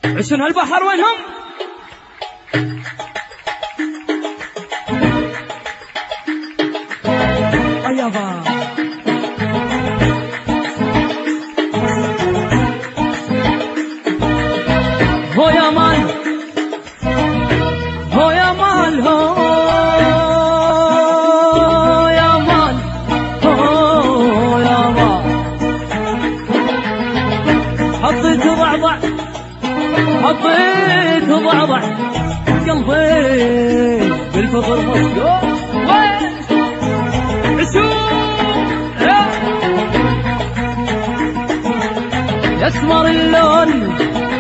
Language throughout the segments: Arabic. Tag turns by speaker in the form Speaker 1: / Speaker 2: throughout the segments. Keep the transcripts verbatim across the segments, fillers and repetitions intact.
Speaker 1: عشان هالبحر وينهم؟ أيابا هو يا مان هو يا مان هو يا مان هو يا مان حطيت ضعضع حطيت ضعضع قلبي بالفضل مصدوم يسمر اللون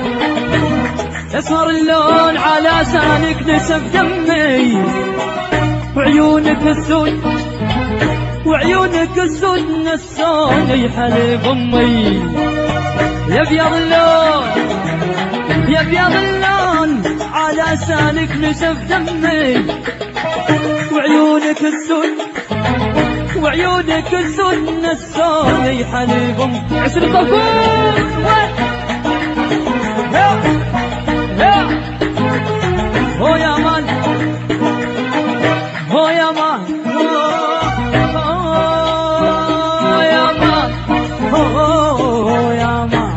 Speaker 1: يسمر اللون على لسانك نسف دمي وعيونك السود وعيونك السود نسوني حليب امي يا ابيض اللون يا ابيض اللون على لسانك نسف دمي وعيونك السود وعيونك السود نسوني حليب امي عسل الطفول هو يا مان هو يا مان هو يا مان هو يا مان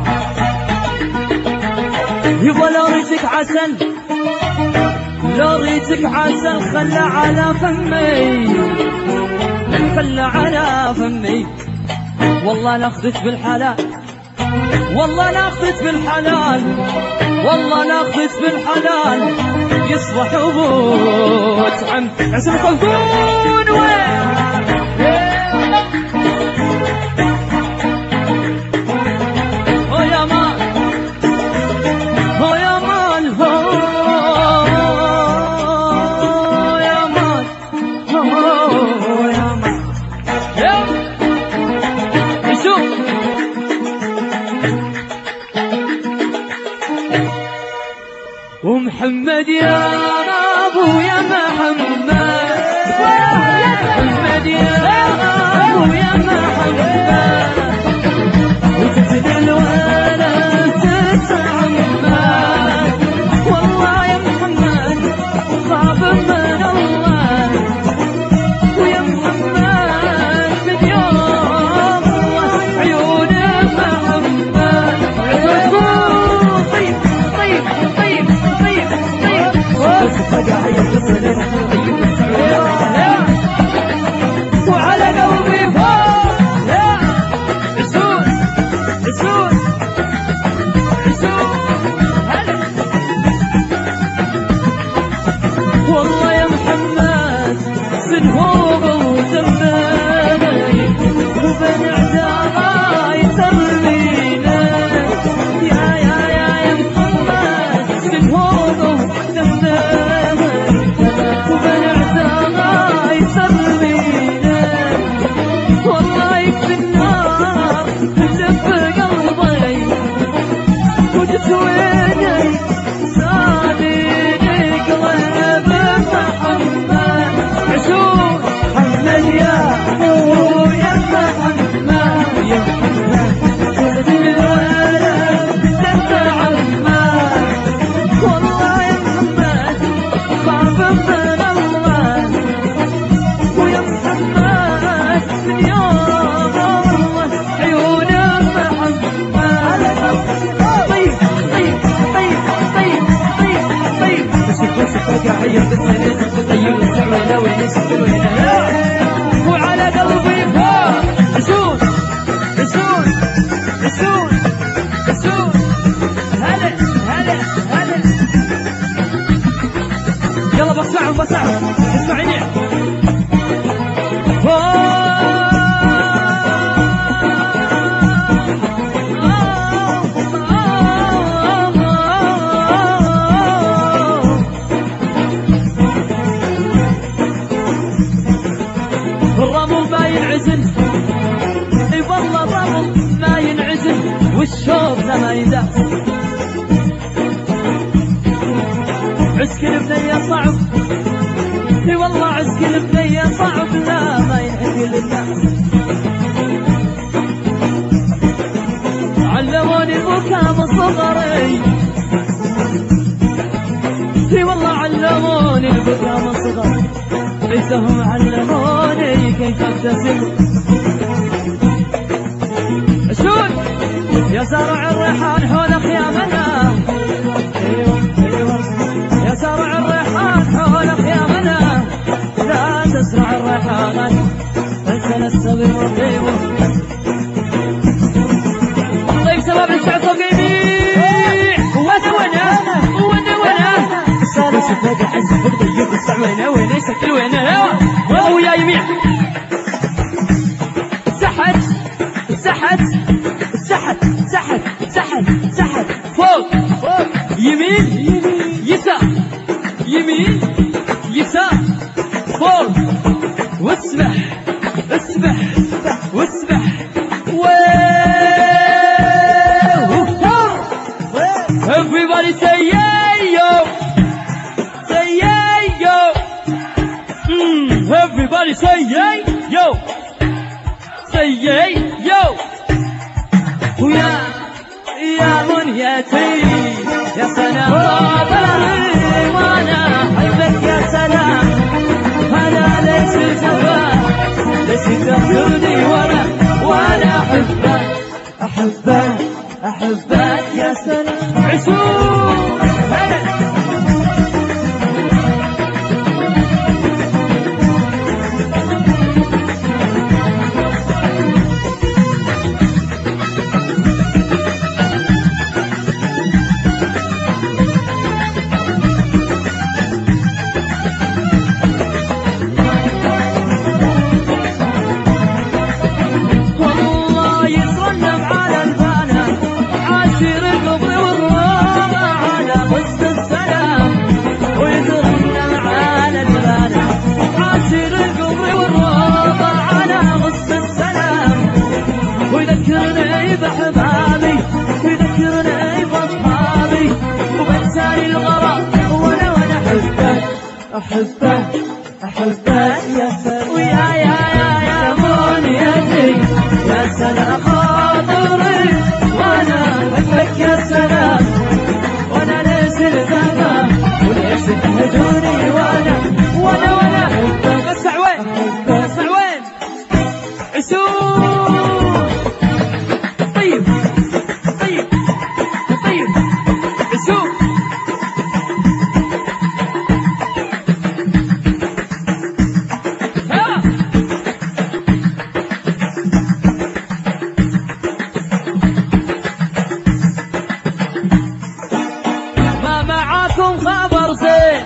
Speaker 1: يبا لو ريتك عسل لو ريتك عسل خلى على فمي خلى على فمي والله لاخذت بالحلال والله لاخذت بالحلال والله لاخذت بالحلال يصبح ابوت عم عسل الطفول وين هو يا مان هو يا مان هو يا مان هو يا مان شوف ومحمد يا ابو يا محمد محمد يا ابو يا محمد وتبدل الولد تتعمد والله يا محمد صعب من الله ويا محمد من يوم عيون محمد طيب طيب طيب وعلى قلبي فوق عسول عسول عسول والله يا محمد سنهوب وزماني وبن عداي ترمينا يا يا يا يا محمد سنهوب وزماني وبن عداي ترمينا والله يكفي النار تجف قلبي وتسويني ساليني قلب محمد عسول محمد يا ابو يا محمد يا محمد ولد الولد تتعمد والله يا محمد صعب من الله ويا محمد من يوم عيون محمد طيب طيب طيب طيب طيب طيب بس بس فقاعية بتسلس تطيب السعودة والنسوينة وعلى قلبي فوق عسول عسول عسول عسول هلا هلا هلا يلا بسمعهم بسمعهم اسمعيني الرمل ما ينعزل اي والله الرمل ما ينعزل والشوق ما يداس عسكر بنية صعب اي والله عسكر بنية صعب لا ما ينعزل الناس علموني البكا من صغري بكى من صغر عزهم علموني كيف ابتسم. شوف يا زرع الريحان حول خيامنا، يا زرع الريحان حول خيامنا، لا تزرع الريحان انت نستبي وطيبه. طيب شباب نسعد فوق يمين وانا وانا وانا وانا صار شفاق حس فوق ضيق السعوينه وين شكل وينه ويا يمين سحت سحت سحت سحت سحت سحت فوق فوق يمين يسار يمين يسار فوق واسبح اسبح واسبح everybody say yeah yo say yeah yo mm, everybody say yeah yo say yeah yo ويا يا منيتي يا سلام طابري وانا احبك يا سلام انا ليش الجفا ليش تغفرني وانا وانا احبك احبك احبك يا سلام. عشوق ويذكرني بأحبابي ويذكرني بأصحابي وبنساني الغرام وانا وانا احبك احبك احبك يا سلام. ويا يا يا يا منيتي يا سلام خاطري وانا احبك يا سلام وانا ليش الغرام وليش تهجوني وانا وانا وانا احبك. اسمع وين اسمع وين عسول طيب طيب طيب عسول ها ما معاكم خبر زين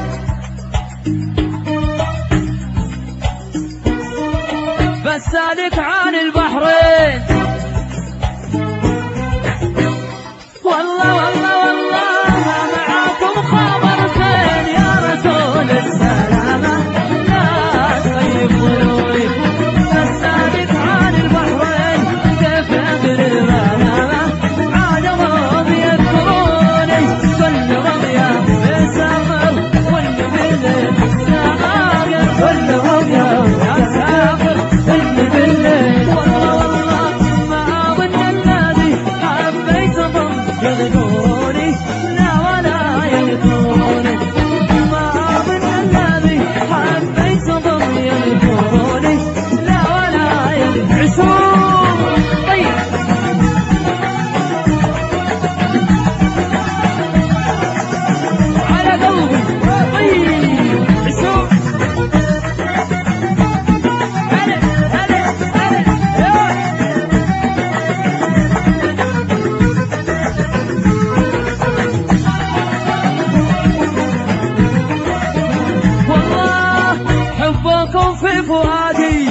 Speaker 1: بسالك عن البحرين والله والله والله ما معاكم خبر زين يا رسول السلامة لا طيب ضلوعي بسالك عن البحرين كيف أدري المنامة عادهم يذكروني كلهم يا مسافر والنبي للسماء كلهم يا مسافر اللي بالليل والله والله ما أظن الذي حبيتهم يذكروني لا ولا يذكروني ما أظن الذي حبيتهم يذكروني لا ولا يذكروني. طيب على قلبي طيب عسول هلا هلا هلا والله حبكم في فؤادي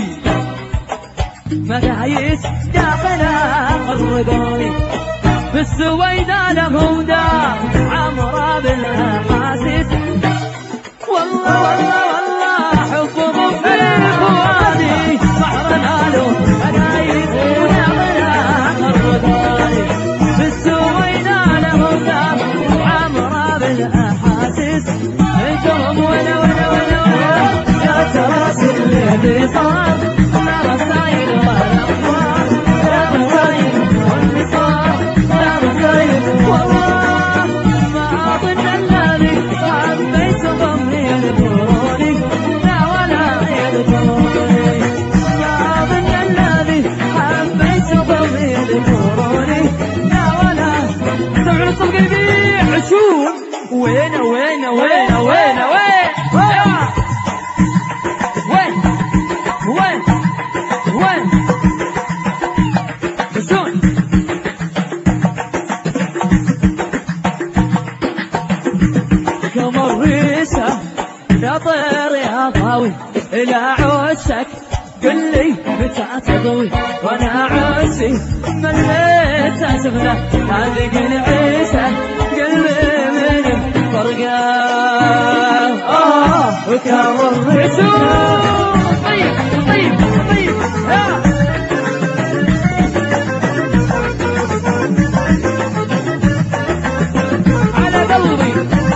Speaker 1: مقاييس داخلها غرقوني بالسويدة لهم دار عمرة بالأحاسيس والله والله والله حبكم في فؤادي بحر الالو مقاييس داخلها غرقوني بالسويدة لهم دار عمرة بالأحاسيس انتم ولا ولا ولا ولا يا تراس اللي صار لا رسايل ولا اخبار لا رسايل واللي صار لا رسايل والله ما اظن الذي حبيتهم يذكروني جميل نوروني يا ولا سمعوا الصوت قلبي عشون وين وين وين وين وين وين وين وين عشون كم الريسة يا طير يا ضاوي إلى عشك قل لي متى تضوي وانا عشي مليت اسفله هذيك العيشه قلبي من فرقه اه وكامل رسول طيب طيب طيب ها على قلبي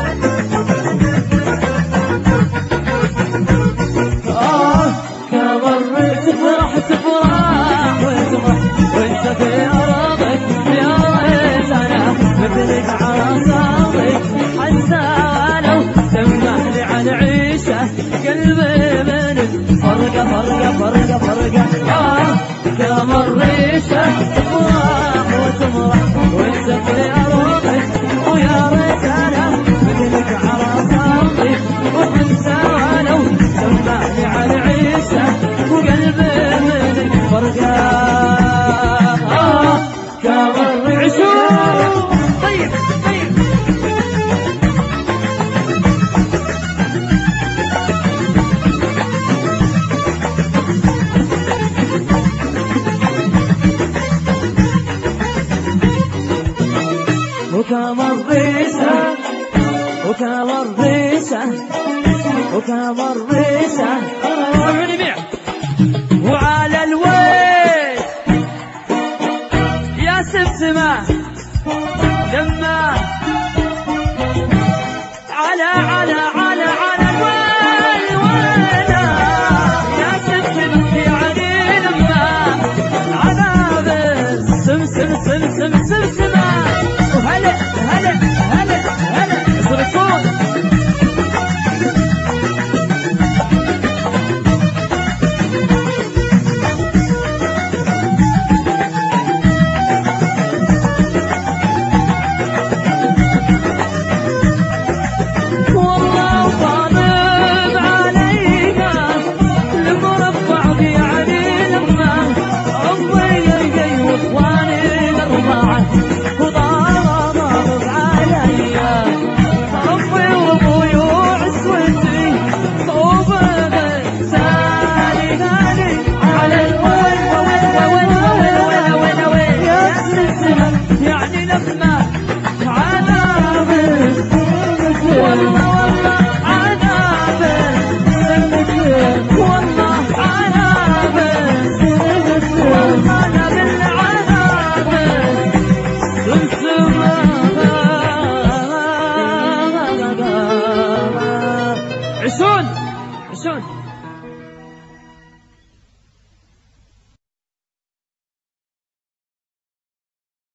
Speaker 1: اه كامل تفرح تفرح وتفرح وانت في ارضك يا ريت انا مثلك على صاغك حتى ولو سمح لي عن عيشه قلبي من فرقه فرقه فرقه فرقه اه كامل ريشه تفرح وتفرح وانت في ارضك ويا ريت انا مثلك على صاغك وحتى ولو سمح لي عن عيشه وقلبي من فرقه آه كامل عشوق طيب طيب وكامل ريشه وكامل ريشه وكامل ريشه وعلى الويل يا سمسمة لما